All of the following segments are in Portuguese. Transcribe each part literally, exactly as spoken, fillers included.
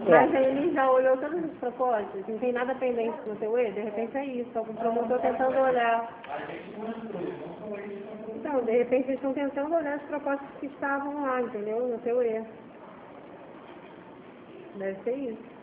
Mas aí ele já olhou todas as propostas, não tem nada pendente no teu E, de repente é isso, algum promotor tentando olhar. Então, de repente eles estão tentando olhar as propostas que estavam lá, entendeu? No teu E. Deve ser isso.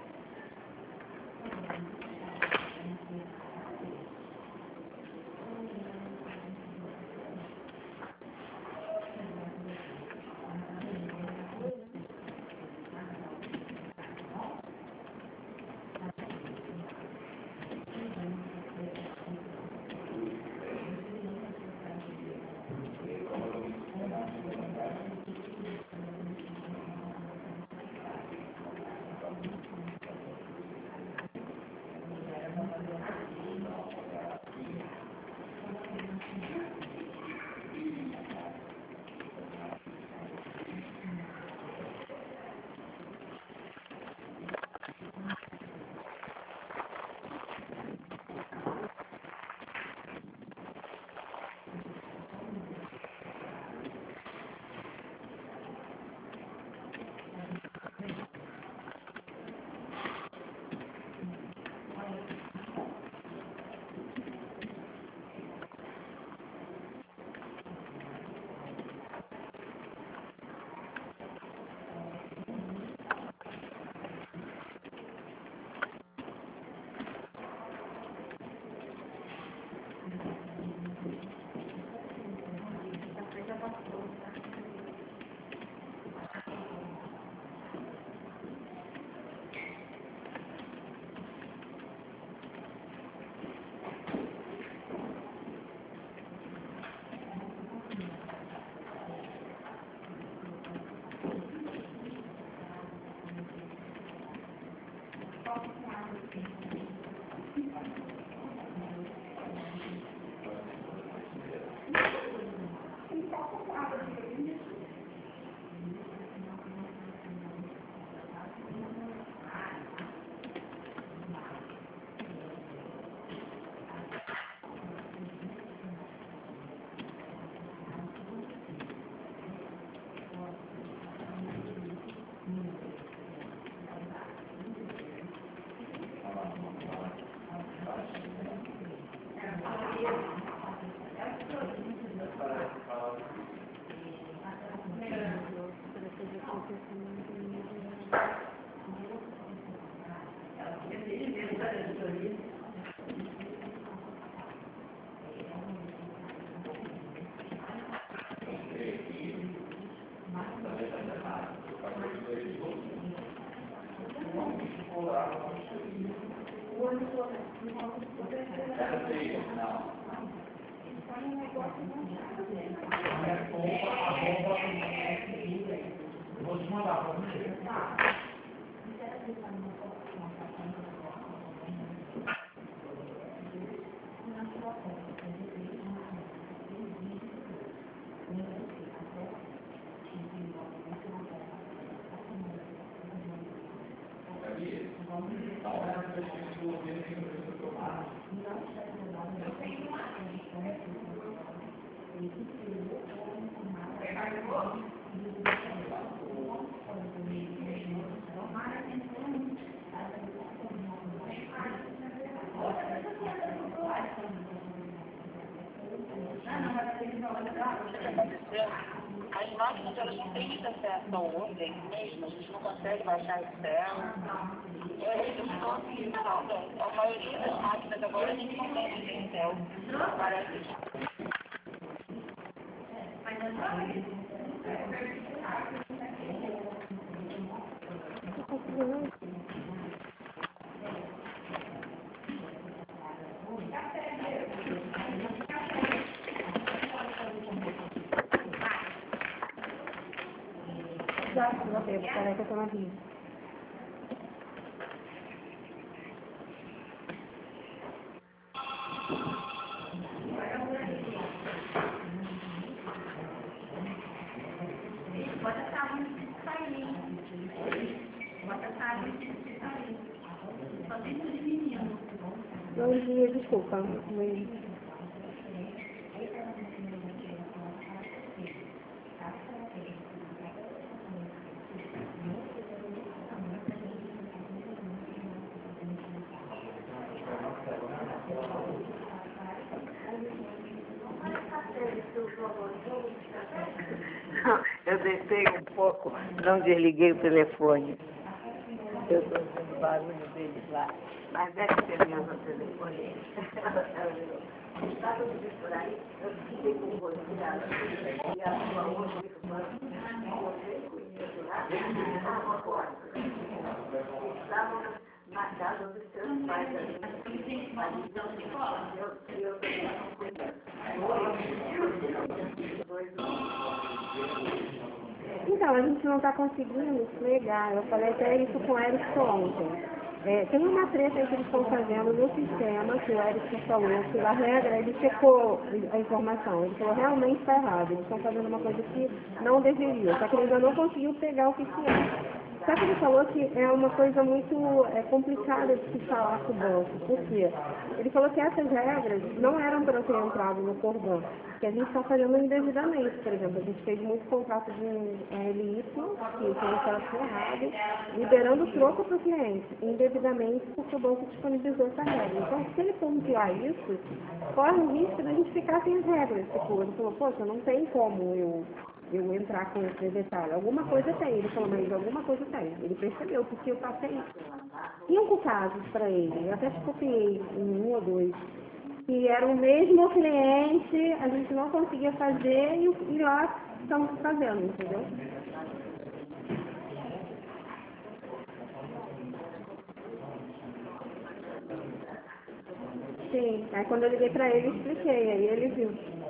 Vou te mandar para você. As máquinas elas não têm muito acesso ao Word mesmo, a gente não consegue baixar Excel. Eu estou assim, não, a maioria das máquinas agora a gente consegue ter Excel. Parece que... Já, não sei, parece que eu tô na vida. Bom dia, desculpa. Mas... Não, eu deixei um pouco, não desliguei o telefone. Eu estou ouvindo o barulho deles lá. Mas deve ser mesmo o telefone. Estava por aí, eu fiquei com você, e a sua outra irmã, você conhece lá, estava fora. Estavam na casa dos seus pais ali. Ali eu, eu também não conheço. Então, a gente não está conseguindo se ligar. Eu falei até isso com o Erickson ontem. É, tem uma treta aí que eles estão fazendo no sistema, que o Erickson falou, que a regra, ele checou a informação, ele falou realmente está errado, eles estão fazendo uma coisa que não deveria, só que ele ainda não conseguiu pegar o que que é. Só que ele falou que é uma coisa muito é, complicada de se falar com o banco. Por quê? Ele falou que essas regras não eram para ter entrado no Corban, que a gente está fazendo indevidamente. Por exemplo, a gente fez muito contrato de L Y, que foi um trato errado, liberando troco para o cliente, indevidamente, porque o banco disponibilizou essa regra. Então, se ele pontuar isso, corre o risco de a gente ficar sem as regras. Tipo, ele falou, poxa, não tem como eu... eu entrar com esse detalhe. Alguma coisa tem. Ele falou, mas alguma coisa tem. Ele percebeu, porque eu passei cinco casos para ele. Eu até copiei em um ou dois. Que era o mesmo cliente, a gente não conseguia fazer e, e lá estamos fazendo, entendeu? Sim. Aí quando eu liguei para ele, eu expliquei. Aí ele viu.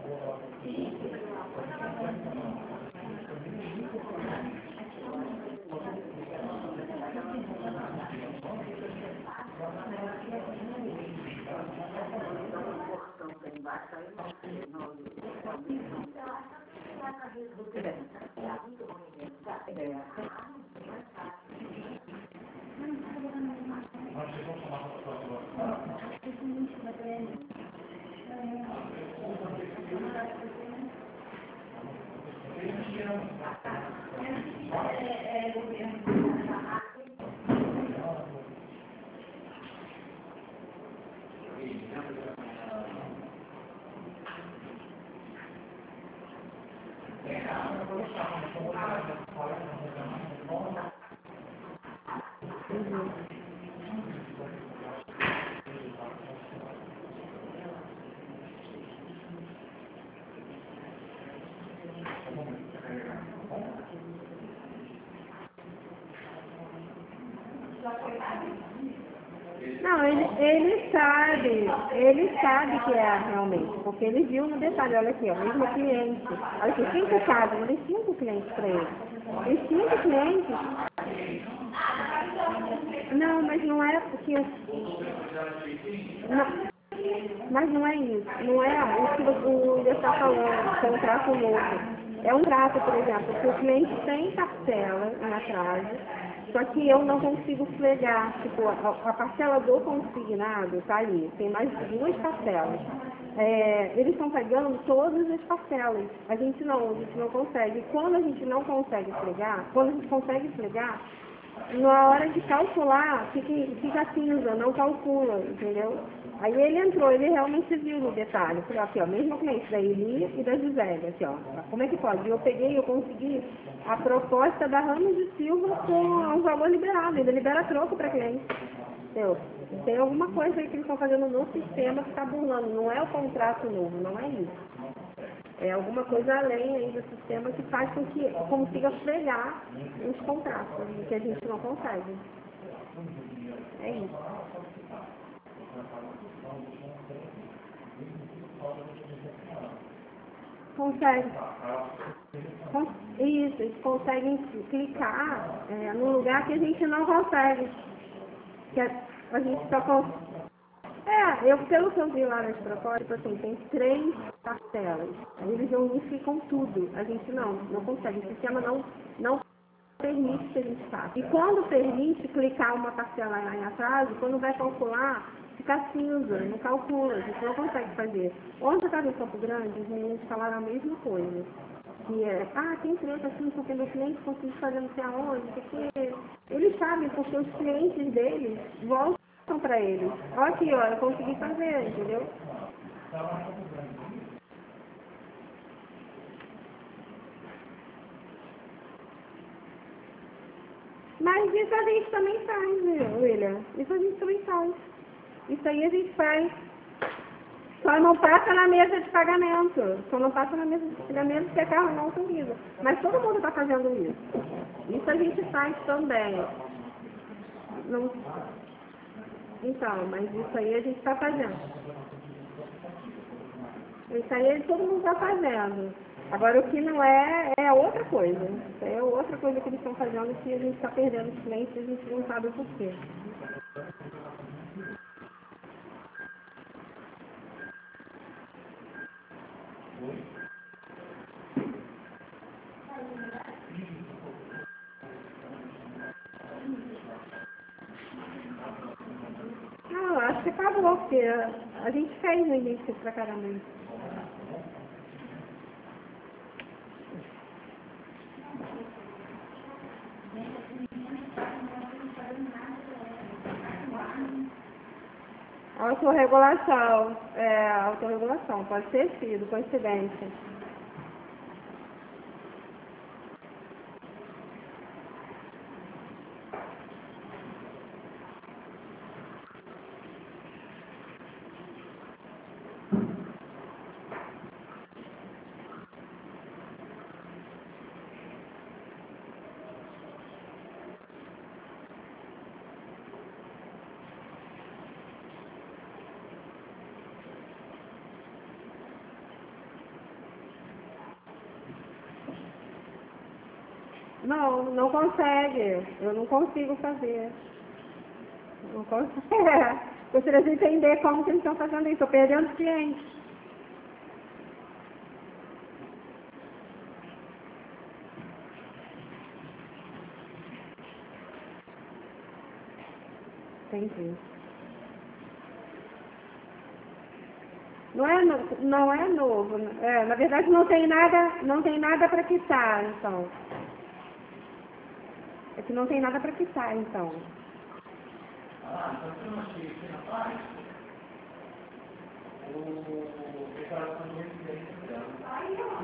Não, ele, ele sabe, ele sabe que é realmente, porque ele viu no detalhe, olha aqui, ó, mesmo cliente, olha aqui, cinco casos, eu dei cinco clientes para ele. E cinco clientes, não, mas não é porque, não, mas não é isso, não é o que o Ilha está falando, contrato novo. É um trato, por exemplo, que o cliente tem parcela em atraso, só que eu não consigo flegar. Tipo, a, a parcela do consignado está ali, tem mais duas parcelas. É, eles estão pagando todas as parcelas. A gente não, a gente não consegue. Quando a gente não consegue flegar, quando a gente consegue flegar, na hora de calcular, fica, fica cinza, não calcula, entendeu? Aí ele entrou, ele realmente viu no detalhe. Falei, aqui, ó, mesmo cliente da Eli e da Gisele, assim, ó. Como é que pode? Eu peguei, eu consegui a proposta da Ramos de Silva com um valor liberado, ainda libera troco para cliente. Entendeu? Tem alguma coisa aí que eles estão fazendo no sistema que está burlando, não é o contrato novo, não é isso. É alguma coisa além aí do sistema que faz com que consiga frear os contratos, que a gente não consegue. É isso. Consegue. Isso, eles conseguem clicar é, num lugar que a gente não consegue. Que a, a gente só consegue. É, eu, pelo que eu vi lá nas propostas, assim, tem três parcelas. Aí eles unificam tudo. A gente não, não consegue. O sistema não, não permite que a gente faça. E quando permite clicar uma parcela lá em atraso, quando vai calcular, fica cinza, não calcula, a gente não consegue fazer. Ontem eu estava em Campo Grande, os meninos falaram a mesma coisa. Que é, ah, tem treta assim, porque meu cliente conseguiu fazer não sei aonde, porque eles sabem, porque os clientes deles voltam para eles. Olha aqui, ó, eu consegui fazer, entendeu? Mas isso a gente também faz, viu, William? Isso a gente também faz. Isso aí a gente faz. Só não passa na mesa de pagamento. Só não passa na mesa de pagamento porque é carro não autoriza. Mas todo mundo está fazendo isso. Isso a gente faz também. Não... Então, mas isso aí a gente está fazendo. Isso aí todo mundo está fazendo. Agora, o que não é, é outra coisa. Isso aí é outra coisa que eles estão fazendo que a gente está perdendo cliente e a gente não sabe o porquê. Não, acho que acabou, porque a gente fez no início pra caramba. Autorregulação, é, autorregulação, pode ter sido, coincidência. Não, não consegue. Eu não consigo fazer. Não consigo. Gostaria de entender como que eles estão fazendo isso. Estou perdendo cliente. Entendi. Não é, no- não é novo. É, na verdade não tem nada, não tem nada para quitar, então. É que não tem nada para quitar, então. Ah, então você não achei que na parte o declaração de residência dela. Aí, ó.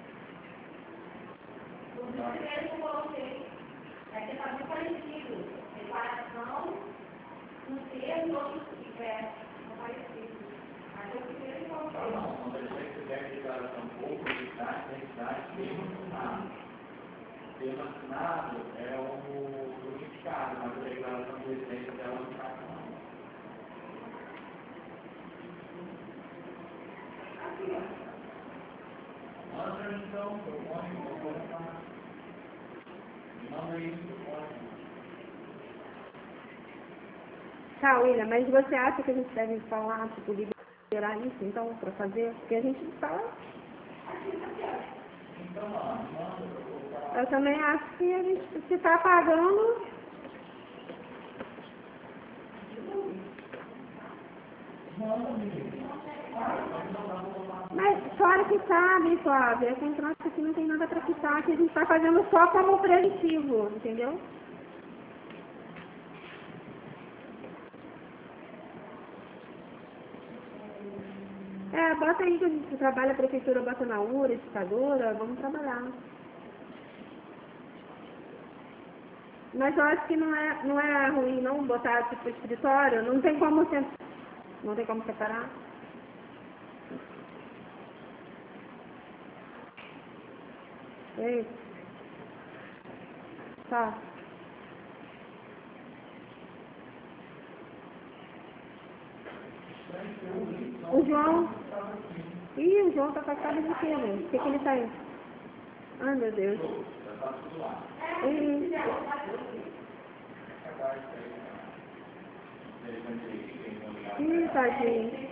O primeiro que eu coloquei é que está muito parecido. Declaração, um termo, outro é, não parecido. Mas eu primeiro que coloquei. Ah, não, quando a gente tiver a declaração pública, de taxa, identidade, termo assinado. Termo assinado é o unificado, mas a declaração de residência dela não está não. Manda então, propõe, propõe para. Manda aí, propõe. Tá, William, mas você acha que a gente deve falar, tipo, liberar isso, então, para fazer? Porque a gente está... Então, ó, manda, eu vou falar. Eu também acho que a gente, se está pagando... Mas claro que sabe, Flávia, é contrato aqui não tem nada para quitar, que a gente está fazendo só como preventivo, entendeu? É, bota aí que a gente trabalha, a prefeitura bota na U R A, ditadura, vamos trabalhar. Mas eu acho que não é, não é ruim não botar tipo escritório, não tem como ser, não tem como separar. Ei. Tá. O João. Ih, o João tá afastado de quê, né? O que que ele tá aí? Ai, meu Deus. Ih. Ih, tadinho.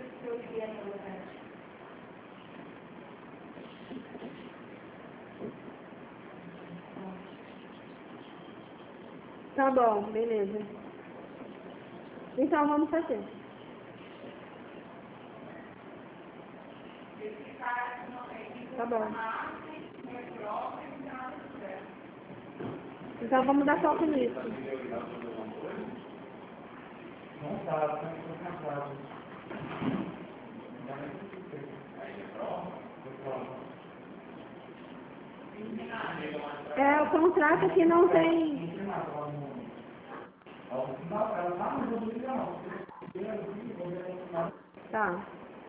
Tá bom, beleza. Então vamos fazer. Tá bom. Então vamos dar foco nisso. Não tá, tá cansado. É, o contrato que não tem. Tá.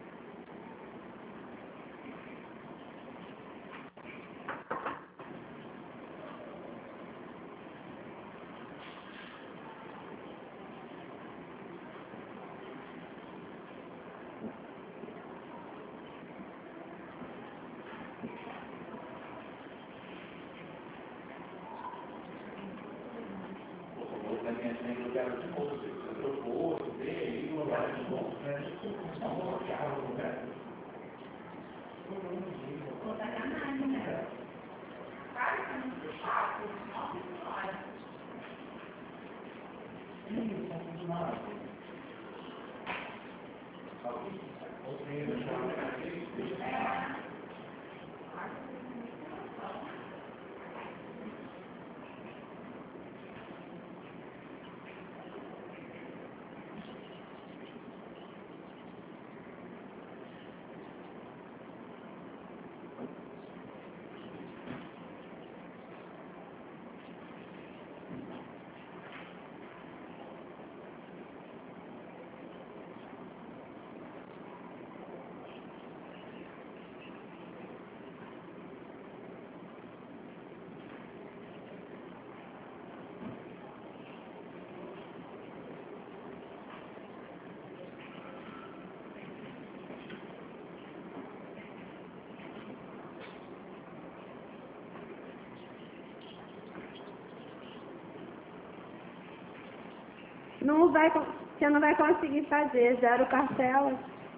Não vai, você não vai conseguir fazer zero parcelas.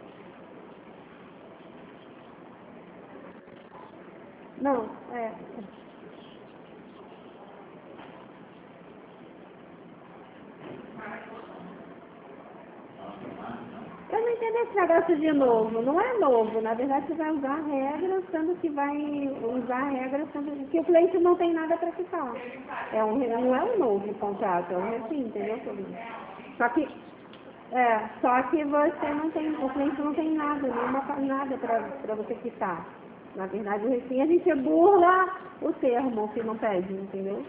Não, é. Eu não entendo esse negócio de novo. Não é novo. Na verdade, você vai usar regras, sendo que vai usar regras, sendo que o cliente não tem nada para ficar. É um, não é um novo contrato, é um assim, entendeu? Só que, é, só que você não tem, o cliente não tem nada, nenhuma, nada para você quitar. Na verdade, o refim a gente burla o termo que não pede, entendeu?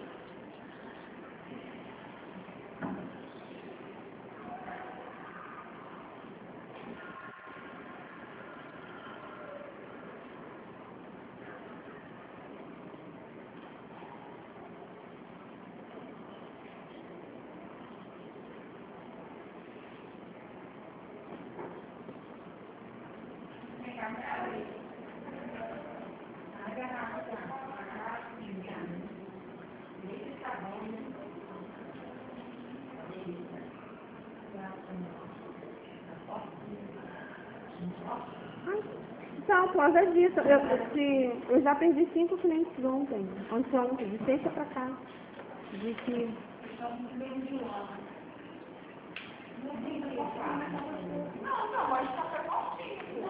Então, por causa disso, eu, se, eu já perdi cinco clientes ontem, ontem, ontem, de sexta pra cá. De que... Não, não, mas tá perguntinho.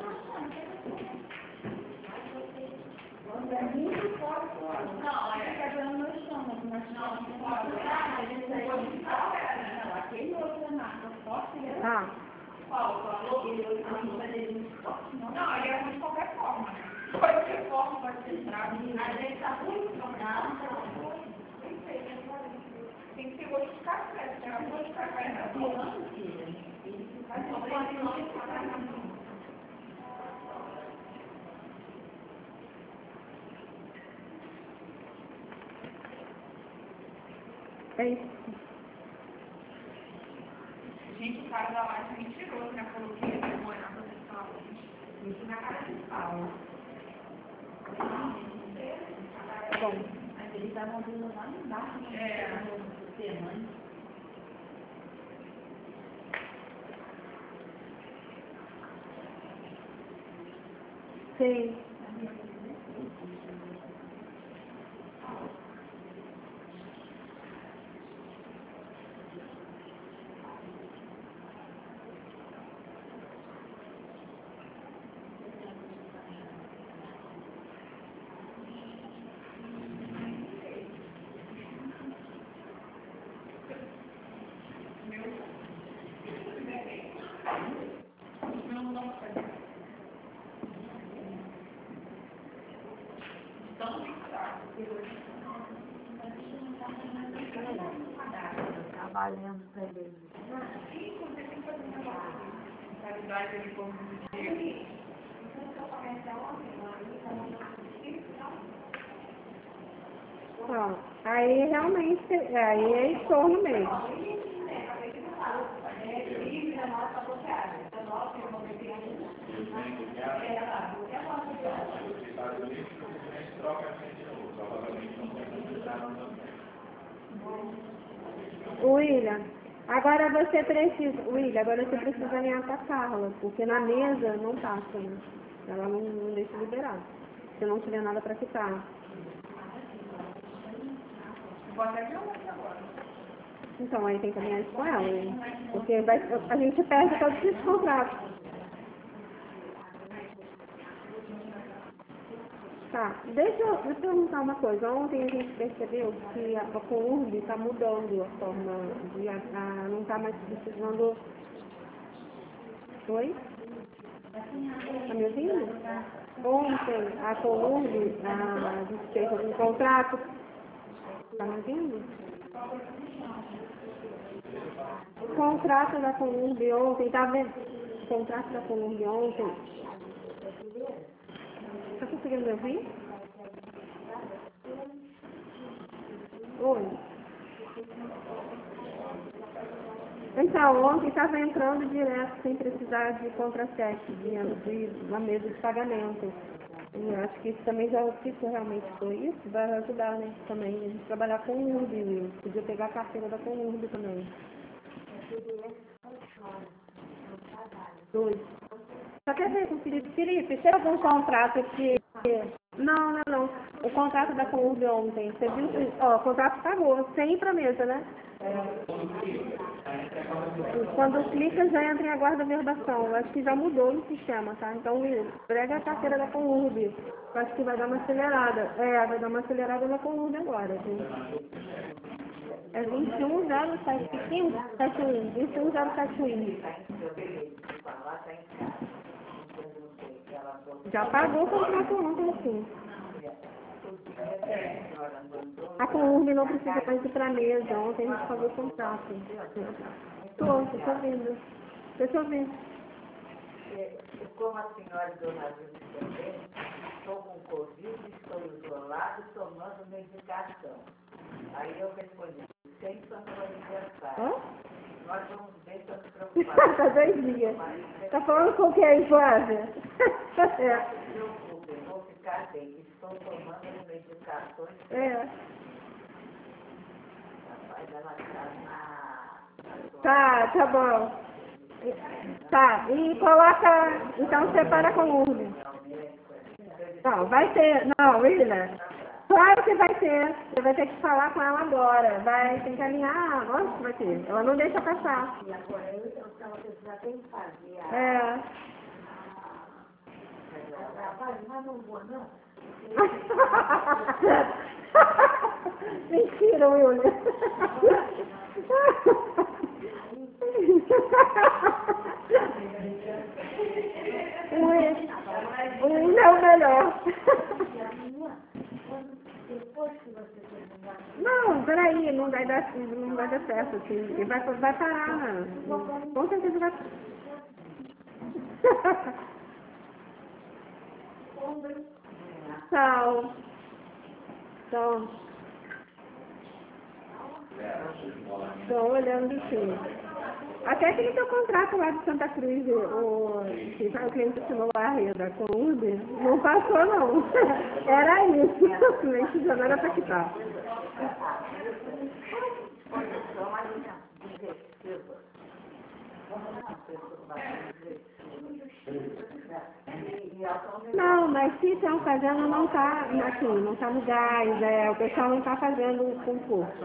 Não, é que a dona não chama, mas não, não pode. A gente não, aquele outro marca, Ah. Não, ele é de qualquer forma. De qualquer forma, pode ser estrado. A gente está muito não. Tem que ser gosto de café. Se é gosto de café, não é isso. Gente, o cara da live é mentiroso, né? Falou que ia morar no restaurante. Isso na cara de pau. Bom. Mas eles estavam vindo lá embaixo, né? No semana. Sim. trabalhando para ele. Ó, aí realmente, aí é estorno mesmo. William, agora você precisa, William, agora você precisa alinhar com a Carla, porque na mesa não passa, né? Ela não, não deixa liberar, se não tiver nada para quitar. Então, aí tem que alinhar isso com ela, né? Porque vai, a gente perde todos esses contratos. Tá, deixa eu, deixa eu perguntar uma coisa. Ontem a gente percebeu que a, a Courb está mudando a forma de... A, a, não está mais precisando... Oi? Tá me ouvindo? Ontem a Courb a, fez um contrato... Tá me ouvindo? O contrato da Courb ontem, tá vendo? O contrato da Courb ontem... Tá conseguindo me ouvir? Oi. Então, ontem estava entrando direto, sem precisar de contra-cheque, de, de uma mesa de pagamento. E eu acho que isso também já, se isso realmente foi isso, vai ajudar, né? Também a gente trabalhar com o U R B, podia pegar a carteira da Courb também. Dois. Só quer ver com o Felipe? Felipe, tem algum contrato que... Não, não, não. O contrato da Courb ontem, você viu que... Ó, o contrato pagou, sem ir pra mesa, né? Quando clica já entra em aguarda verbação. Eu acho que já mudou no sistema, tá? Então, prega a carteira da Courb. Eu acho que vai dar uma acelerada. É, vai dar uma acelerada na Courb agora, viu? É vinte e um zero sete um. vinte e um zero sete um. Já pagou o contrato ontem, sim. A Courb não precisa mais ir para a mesa. Ontem a gente pagou o contrato. Estou, estou te ouvindo. Estou te ouvindo. Como a senhora dona Júlia também, estou com Covid, estou isolado, tomando medicação. Aí eu respondi, sem tomar aniversário. Nós vamos ver, estamos preocupados. Está dois dias. Está falando com quem, Flávia? Não se preocupe, vou ficar bem. Estou tomando medicações. É. Rapaz, ela está na... Tá, tá bom. Tá, e coloca... Então separa com o Urbe. Não, vai ter... Não, William. Claro que vai ter. Você vai ter que falar com ela agora. Vai, tem que alinhar. Lógico que vai ter. Ela não deixa passar. E agora eu, então, você já tem que fazer a... É. Rapaz, mas não vou, não. Mentira, William. O William é o melhor. Não, peraí, não vai dar, não vai dar certo, assim. E vai, vai parar, né? Com certeza vai. Tchau. Tchau. Estou olhando sim. Até aquele teu contrato lá de Santa Cruz, o, que o cliente assinou lá, da Courb, não passou não. Era isso. Nem que já não era para quitar. Não, mas se estão fazendo, não está aqui, não está no gás, é, o pessoal não está fazendo com força.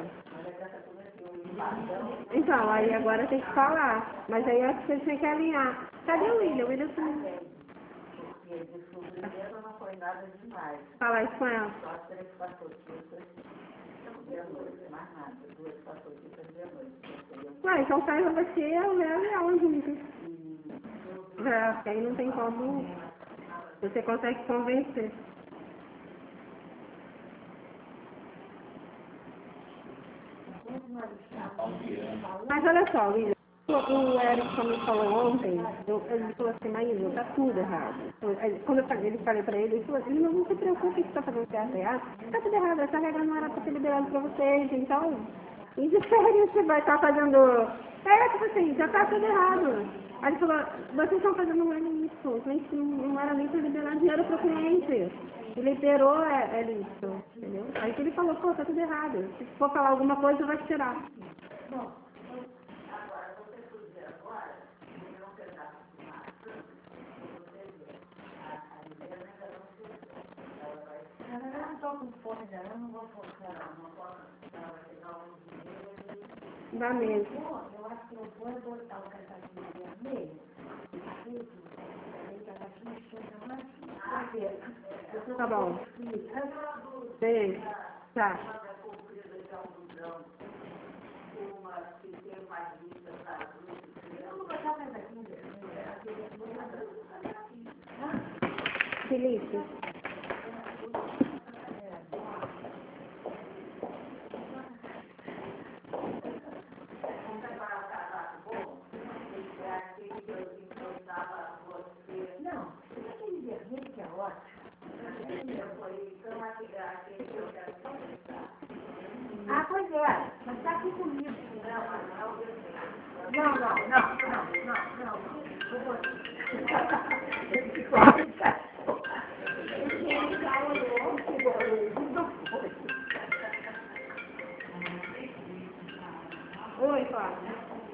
Então, aí agora tem que falar, mas aí acho que você tem que alinhar. Cadê o William? O William Porque de sobremesa não foi nada demais. Fala isso com ela. Só três patotitas de noite, mais nada. Duas patotitas de noite. Ué, então faz você, eu levo e ela junto. É, porque aí não tem como. Você consegue convencer. Não Mas olha só, Luísa, o Erickson me falou ontem, eu, ele falou assim, Maísa, tá tudo errado. Ele- Quando eu falei, ele falei pra ele, ele falou assim, não, não se preocupe que você tá fazendo certo e errado. Tá tudo errado, essa regra não era pra ser liberada pra vocês, então, em que sério você vai estar fazendo... É, tipo assim, já tá tudo errado. Aí ele falou, vocês estão fazendo um isso, isso não era nem pra liberar dinheiro pro cliente. Ele liberou é, é isso, entendeu? Aí que ele falou, pô, tá tudo errado. Se for falar alguma coisa, vai tirar. Eu não estou com fome, não. Eu não vou focar. Não posso. Vai pegar um dinheiro. Dá mesmo. Eu acho que eu vou botar o casaquinho vermelho. Aí, o casaquinho chega mais. Por quê? Tá bom. Beijo. Tá. Felipe. Não, aquele vermelho que é ótimo. Ah, pois é, mas está aqui comigo. Não, não, não, não, não, não. Eu vou... Oi, Fábio.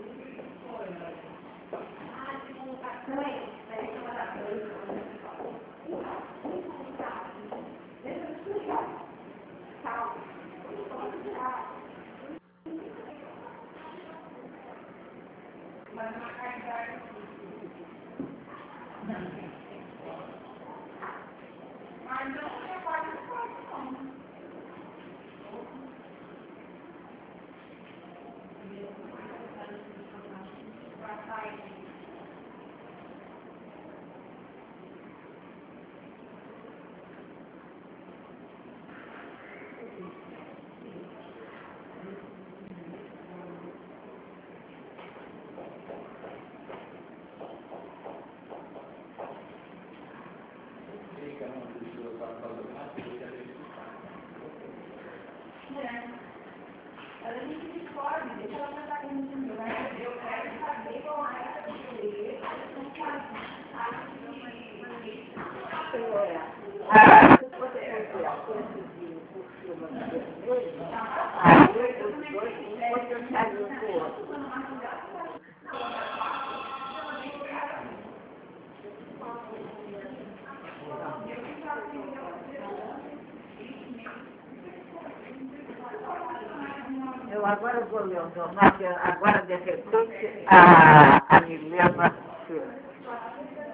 Eu agora vou ler o jornal, porque agora de repente a, a Milena